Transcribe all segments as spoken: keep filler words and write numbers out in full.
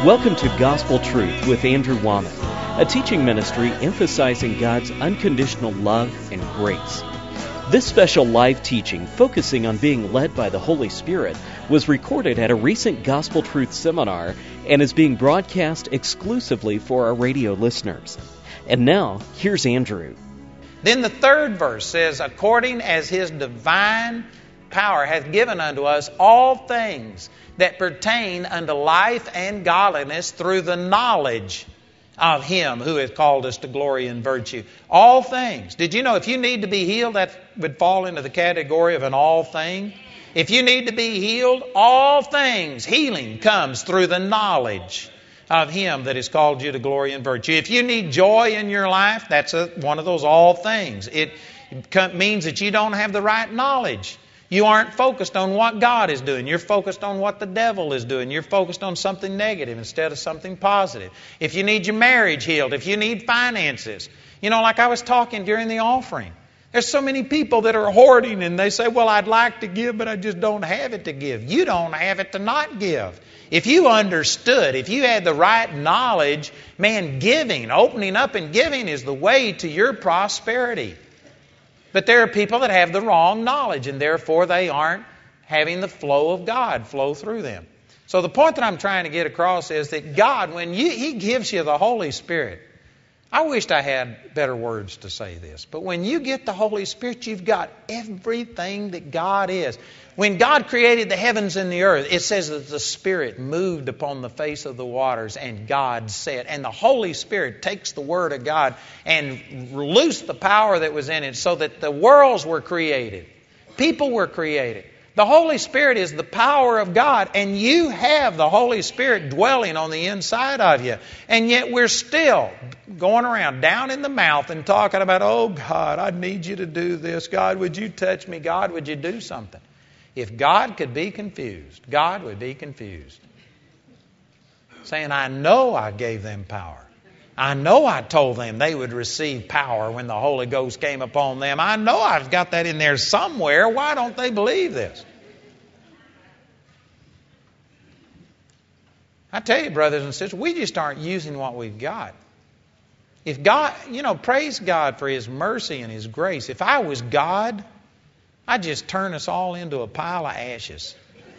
Welcome to Gospel Truth with Andrew Womack, a teaching ministry emphasizing God's unconditional love and grace. This special live teaching, focusing on being led by the Holy Spirit, was recorded at a recent Gospel Truth seminar and is being broadcast exclusively for our radio listeners. And now, here's Andrew. Then the third verse says, according as his divine power hath given unto us all things that pertain unto life and godliness through the knowledge of him who hath called us to glory and virtue. All things. Did you know if you need to be healed, that would fall into the category of an all thing? If you need to be healed, all things, healing comes through the knowledge of him that has called you to glory and virtue. If you need joy in your life, that's a, one of those all things. It means that you don't have the right knowledge. You aren't focused on what God is doing. You're focused on what the devil is doing. You're focused on something negative instead of something positive. If you need your marriage healed, if you need finances, you know, like I was talking during the offering, there's so many people that are hoarding and they say, well, I'd like to give, but I just don't have it to give. You don't have it to not give. If you understood, if you had the right knowledge, man, giving, opening up and giving is the way to your prosperity. But there are people that have the wrong knowledge, and therefore they aren't having the flow of God flow through them. So the point that I'm trying to get across is that God, when you, He gives you the Holy Spirit, I wished I had better words to say this, but when you get the Holy Spirit, you've got everything that God is. When God created the heavens and the earth, it says that the Spirit moved upon the face of the waters, and God said. And the Holy Spirit takes the Word of God and loosed the power that was in it so that the worlds were created. People were created. The Holy Spirit is the power of God, and you have the Holy Spirit dwelling on the inside of you. And yet we're still going around down in the mouth and talking about, oh God, I need you to do this. God, would you touch me? God, would you do something? If God could be confused, God would be confused. Saying, I know I gave them power. I know I told them they would receive power when the Holy Ghost came upon them. I know I've got that in there somewhere. Why don't they believe this? I tell you, brothers and sisters, we just aren't using what we've got. If God, you know, praise God for His mercy and His grace. If I was God, I'd just turn us all into a pile of ashes.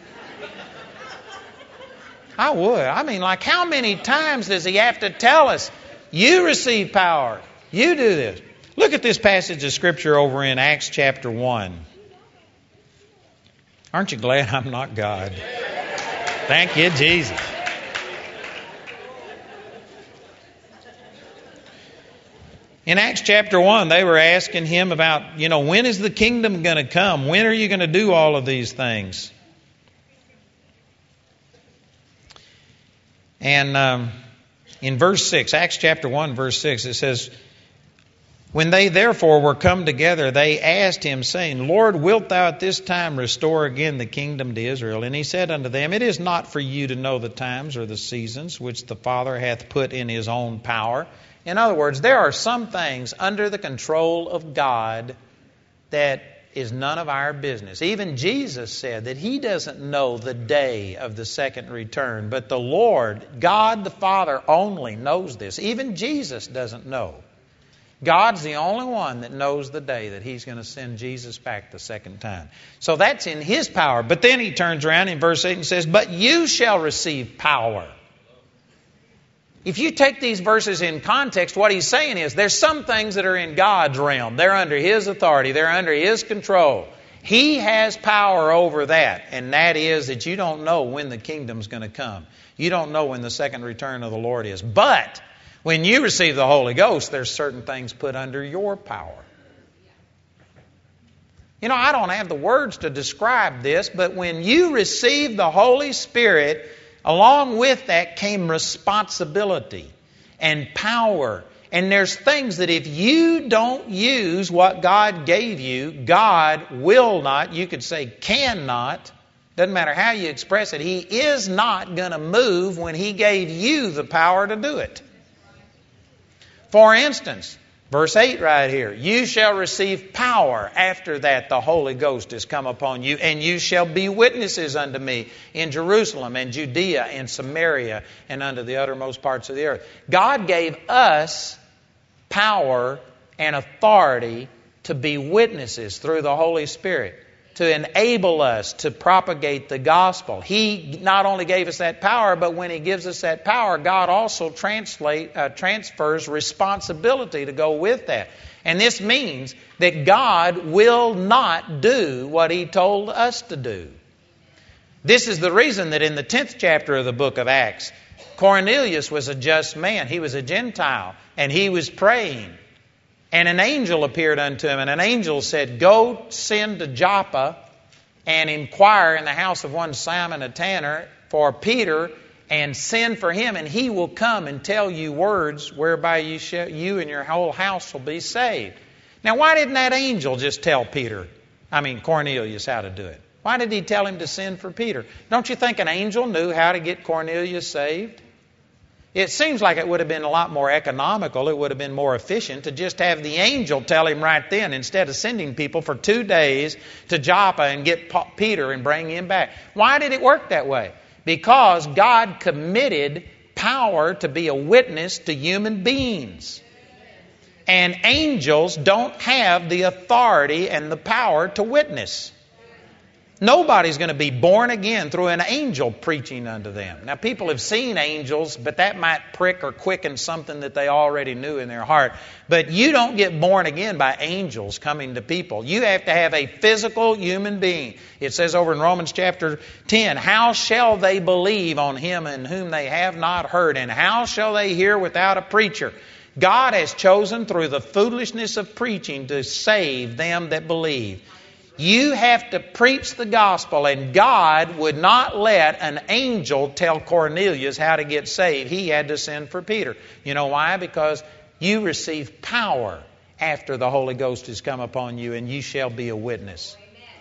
I would. I mean, like how many times does He have to tell us, you receive power, you do this? Look at this passage of Scripture over in Acts chapter one. Aren't you glad I'm not God? Thank you, Jesus. In Acts chapter one, they were asking Him about, you know, when is the kingdom going to come? When are you going to do all of these things? And um, in verse six, Acts chapter one, verse six, it says, when they therefore were come together, they asked Him, saying, Lord, wilt Thou at this time restore again the kingdom to Israel? And He said unto them, it is not for you to know the times or the seasons which the Father hath put in His own power. In other words, there are some things under the control of God that is none of our business. Even Jesus said that He doesn't know the day of the second return, but the Lord, God the Father, only knows this. Even Jesus doesn't know. God's the only one that knows the day that He's going to send Jesus back the second time. So that's in His power. But then He turns around in verse eight and says, but you shall receive power. If you take these verses in context, what He's saying is there's some things that are in God's realm. They're under His authority. They're under His control. He has power over that, and that is that you don't know when the kingdom's going to come. You don't know when the second return of the Lord is. But when you receive the Holy Ghost, there's certain things put under your power. You know, I don't have the words to describe this, but when you receive the Holy Spirit, along with that came responsibility and power. And there's things that if you don't use what God gave you, God will not, you could say cannot, doesn't matter how you express it, He is not going to move when He gave you the power to do it. For instance, Verse eight right here. You shall receive power. After that the Holy Ghost is come upon you, and you shall be witnesses unto me in Jerusalem and Judea and Samaria and unto the uttermost parts of the earth. God gave us power and authority to be witnesses through the Holy Spirit, to enable us to propagate the gospel. He not only gave us that power, but when He gives us that power, God also translate, uh, transfers responsibility to go with that. And this means that God will not do what He told us to do. This is the reason that in the tenth chapter of the book of Acts, Cornelius was a just man. He was a Gentile, and he was praying. And an angel appeared unto him, and an angel said, Go send to Joppa and inquire in the house of one Simon a tanner for Peter, and send for him, and he will come and tell you words whereby you, shall, you and your whole house will be saved. Now, why didn't that angel just tell Peter, I mean Cornelius, how to do it? Why did he tell him to send for Peter? Don't you think an angel knew how to get Cornelius saved? It seems like it would have been a lot more economical, it would have been more efficient to just have the angel tell him right then, instead of sending people for two days to Joppa and get Peter and bring him back. Why did it work that way? Because God committed power to be a witness to human beings. And angels don't have the authority and the power to witness. Nobody's going to be born again through an angel preaching unto them. Now, people have seen angels, but that might prick or quicken something that they already knew in their heart. But you don't get born again by angels coming to people. You have to have a physical human being. It says over in Romans chapter ten, How shall they believe on Him in whom they have not heard? And how shall they hear without a preacher? God has chosen through the foolishness of preaching to save them that believe. You have to preach the gospel, and God would not let an angel tell Cornelius how to get saved. He had to send for Peter. You know why? Because you receive power after the Holy Ghost has come upon you, and you shall be a witness.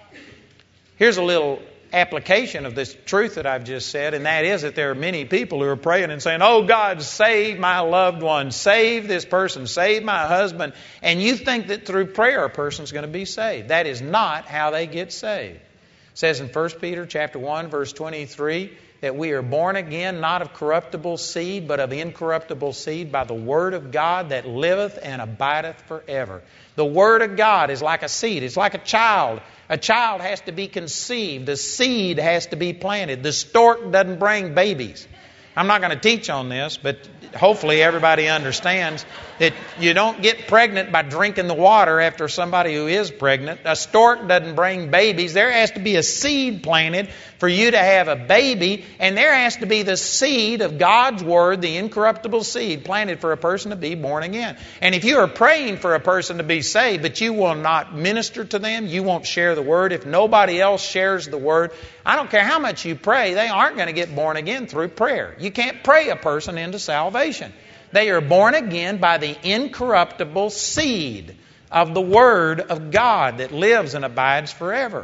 Here's a little application of this truth that I've just said, and that is that there are many people who are praying and saying, Oh God, save my loved one, save this person, save my husband. And you think that through prayer a person's going to be saved. That is not how they get saved. It says in First Peter chapter one, verse twenty-three, that we are born again, not of corruptible seed, but of incorruptible seed, by the word of God that liveth and abideth forever. The word of God is like a seed. It's like a child. A child has to be conceived. A seed has to be planted. The stork doesn't bring babies. I'm not going to teach on this, but hopefully everybody understands that you don't get pregnant by drinking the water after somebody who is pregnant. A stork doesn't bring babies. There has to be a seed planted for you to have a baby, and there has to be the seed of God's Word, the incorruptible seed, planted for a person to be born again. And if you are praying for a person to be saved, but you will not minister to them, you won't share the Word, if nobody else shares the Word, I don't care how much you pray, they aren't going to get born again through prayer. You can't pray a person into salvation. They are born again by the incorruptible seed of the Word of God that lives and abides forever.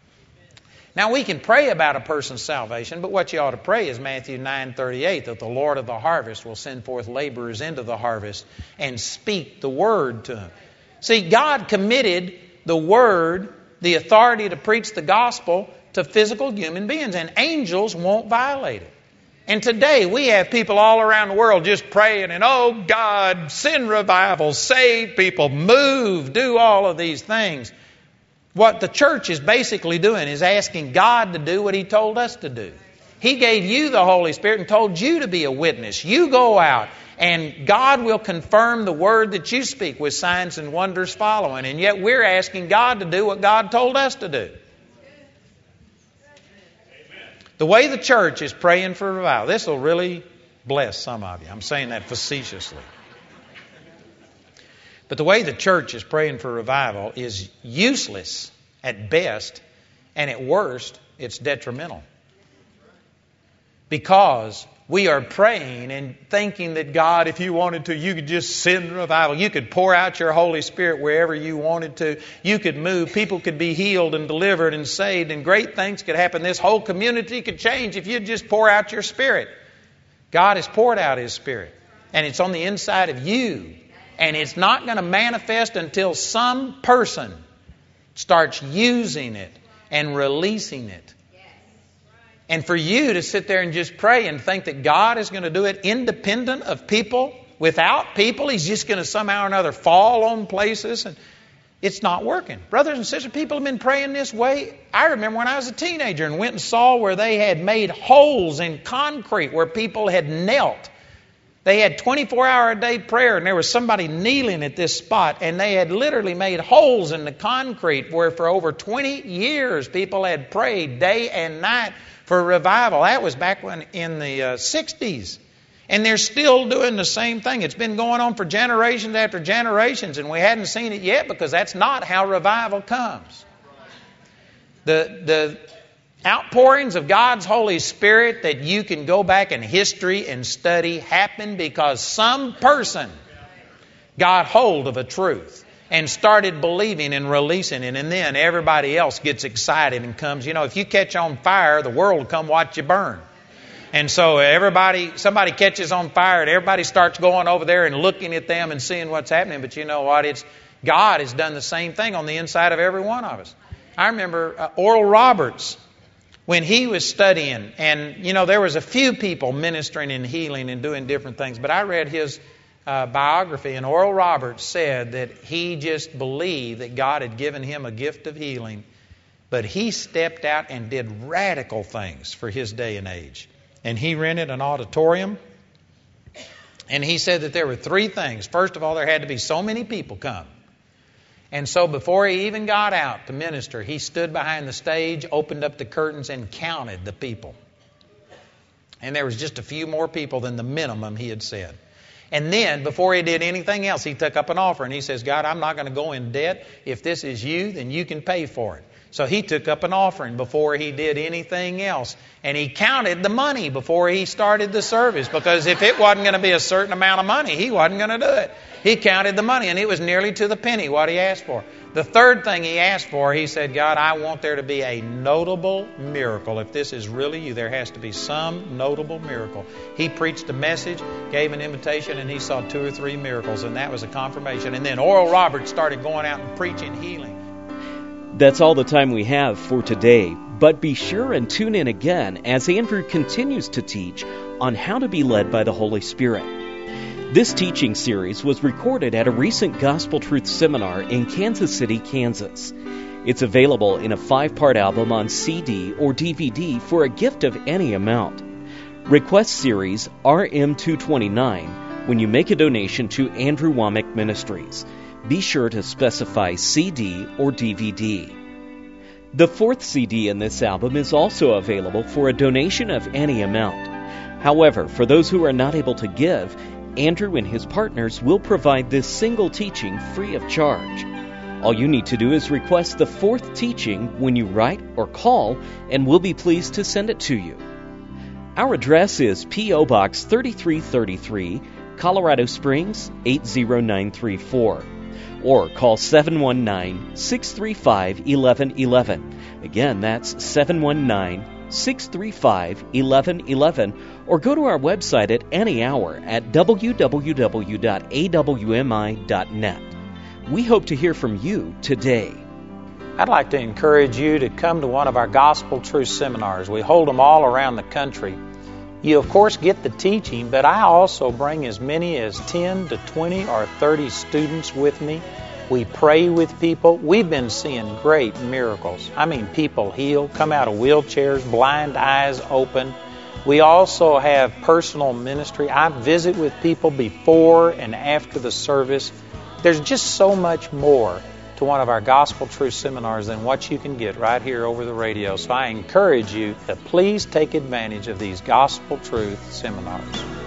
Now, we can pray about a person's salvation, but what you ought to pray is Matthew nine thirty-eight, that the Lord of the harvest will send forth laborers into the harvest and speak the Word to them. See, God committed the Word, the authority to preach the gospel, to physical human beings, and angels won't violate it. And today we have people all around the world just praying and, oh God, send revival, save people, move, do all of these things. What the church is basically doing is asking God to do what He told us to do. He gave you the Holy Spirit and told you to be a witness. You go out and God will confirm the word that you speak with signs and wonders following. And yet we're asking God to do what God told us to do. The way the church is praying for revival, this will really bless some of you. I'm saying that facetiously. But the way the church is praying for revival is useless at best, and at worst, it's detrimental. Because we are praying and thinking that God, if you wanted to, you could just send revival. You could pour out your Holy Spirit wherever you wanted to. You could move. People could be healed and delivered and saved, and great things could happen. This whole community could change if you just pour out your Spirit. God has poured out His Spirit, and it's on the inside of you. And it's not going to manifest until some person starts using it and releasing it. And for you to sit there and just pray and think that God is going to do it independent of people, without people, He's just going to somehow or another fall on places, and it's not working. Brothers and sisters, people have been praying this way. I remember when I was a teenager and went and saw where they had made holes in concrete where people had knelt. They had twenty-four hour a day prayer, and there was somebody kneeling at this spot, and they had literally made holes in the concrete where for over twenty years people had prayed day and night for revival. That was back when in the uh, sixties. And they're still doing the same thing. It's been going on for generations after generations, and we hadn't seen it yet because that's not how revival comes. The, the outpourings of God's Holy Spirit that you can go back in history and study happen because some person got hold of a truth and started believing and releasing it, and then everybody else gets excited and comes. You know, if you catch on fire, the world will come watch you burn. And so everybody, somebody catches on fire and everybody starts going over there and looking at them and seeing what's happening. But you know what? It's God has done the same thing on the inside of every one of us. I remember uh, Oral Roberts, when he was studying, and you know, there was a few people ministering and healing and doing different things, but I read his uh, biography, and Oral Roberts said that he just believed that God had given him a gift of healing, but he stepped out and did radical things for his day and age. And he rented an auditorium. And he said that there were three things. First of all, there had to be so many people come. And so before he even got out to minister, he stood behind the stage, opened up the curtains, and counted the people. And there was just a few more people than the minimum he had said. And then, before he did anything else, he took up an offering. He says, God, I'm not going to go in debt. If this is you, then you can pay for it. So he took up an offering before he did anything else. And he counted the money before he started the service, because if it wasn't going to be a certain amount of money, he wasn't going to do it. He counted the money, and it was nearly to the penny what he asked for. The third thing he asked for, he said, God, I want there to be a notable miracle. If this is really you, there has to be some notable miracle. He preached a message, gave an invitation, and he saw two or three miracles, and that was a confirmation. And then Oral Roberts started going out and preaching healing. That's all the time we have for today, but be sure and tune in again as Andrew continues to teach on how to be led by the Holy Spirit. This teaching series was recorded at a recent Gospel Truth seminar in Kansas City, Kansas. It's available in a five-part album on C D or D V D for a gift of any amount. Request series R M two twenty-nine when you make a donation to Andrew Wommack Ministries. Be sure to specify C D or D V D. The fourth C D in this album is also available for a donation of any amount. However, for those who are not able to give, Andrew and his partners will provide this single teaching free of charge. All you need to do is request the fourth teaching when you write or call, and we'll be pleased to send it to you. Our address is P O Box thirty-three thirty-three, Colorado Springs eight zero nine three four. Or call seven one nine, six three five, one one one one. Again, that's seven one nine, six three five, one one one one. Or go to our website at any hour at w w w dot a w m i dot net. We hope to hear from you today. I'd like to encourage you to come to one of our Gospel Truth seminars. We hold them all around the country. You, of course, get the teaching, but I also bring as many as ten to twenty or thirty students with me. We pray with people. We've been seeing great miracles. I mean, people healed, come out of wheelchairs, blind eyes open. We also have personal ministry. I visit with people before and after the service. There's just so much more to one of our Gospel Truth seminars than what you can get right here over the radio. So I encourage you to please take advantage of these Gospel Truth seminars.